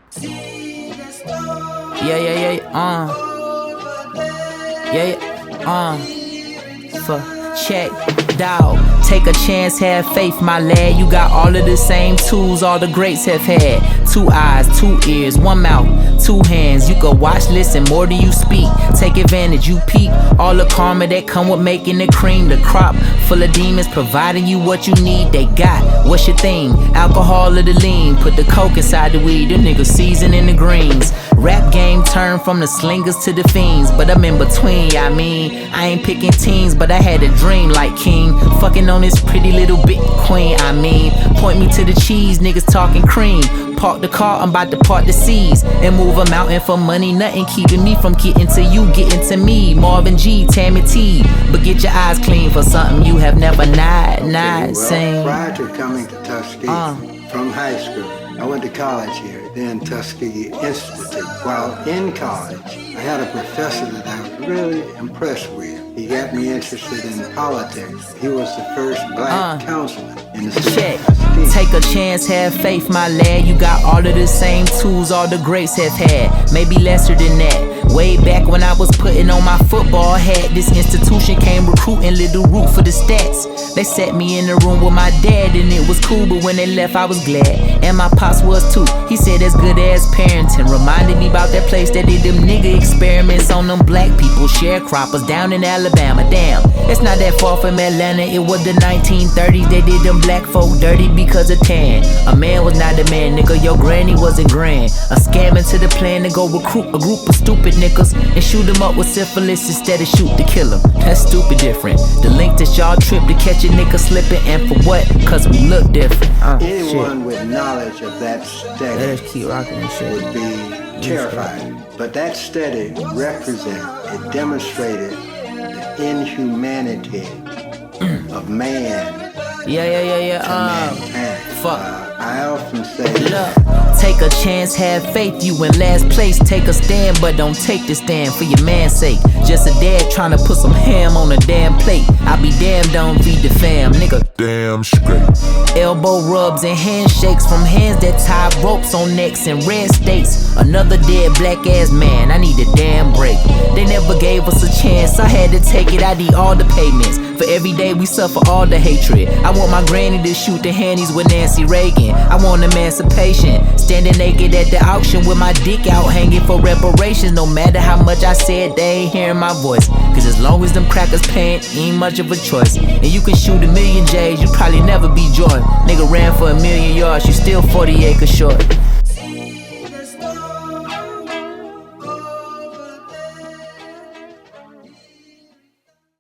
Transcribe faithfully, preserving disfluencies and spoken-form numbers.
Yeah, yeah, yeah, uh. Yeah, yeah, uh. For check, dawg. Take a chance, have faith, my lad. You got all of the same tools all the greats have had. Two eyes, two ears, one mouth, two hands. You can watch, listen more than you speak. Take advantage, you peep. All the karma that come with making the cream. The crop full of demons providing you what you need. They got, what's your thing? Alcohol or the lean? Put the coke inside the weed. Them niggas seasoning the greens. Rap game turned from the slingers to the fiends. But I'm in between, I mean I ain't picking teens, but I had a dream like King. Fucking on this pretty little bit queen, I mean point me to the cheese, niggas talking cream. Park the car, I'm about to part the seas and move a mountain for money. Nothing keeping me from getting to you, getting to me. Marvin G, Tammy T. But get your eyes clean for something you have never not, okay, not well, seen. Prior to coming to Tuskegee uh. from high school, I went to college here, then Tuskegee Institute. While in college, I had a professor that I was really impressed with. He got me interested in politics. He was the first black uh. councilman in the city Check. of Tuskegee. Take a chance, have faith, my lad. You got all of the same tools all the greats have had. Maybe lesser than that. Way back when I was putting on my football hat, this institution came recruiting Little Root for the stats. They set me in the room with my dad and it was cool, but when they left I was glad. And my pops was too. He said that's good as parenting. Reminded me about that place that did them nigga experiments on them black people, sharecroppers down in Alabama. Damn, it's not that far from Atlanta. It was the nineteen thirties. They did them black folk dirty because of tan. A man was not a man, nigga. Your granny wasn't grand. A scam into the plan to go recruit a group of stupid niggas and shoot them up with syphilis instead of shoot to kill them. That's stupid different. The link that y'all trip to catch a nigga slipping, and for what? Cause we look different. Uh, Anyone shit. with knowledge of that study Let us keep rocking this shit. would be terrified. But that study represented, it demonstrated the inhumanity of man Yeah, yeah, yeah, yeah. to Um, mankind. fuck. Uh, I often say, Look, take a chance, have faith. You in last place, take a stand, but don't take the stand for your man's sake. Just a dad trying to put some ham on a damn plate. I be damned, don't feed the fam, nigga. Damn straight. Elbow rubs and handshakes from hands that tie ropes on necks in red states. Another dead black ass man, I need a damn break. They never gave us a chance, I had to take it. I need all the payments. For every day we suffer all the hatred. I want my granny to shoot the handies with Nancy Reagan. I want emancipation. Standing naked at the auction with my dick out hanging for reparations. No matter how much I said, they ain't hearing my voice. Cause as long as them crackers paying, ain't much of a choice. And you can shoot a million J's, you probably never be Jordan. Nigga ran for a million yards, you still forty acres short.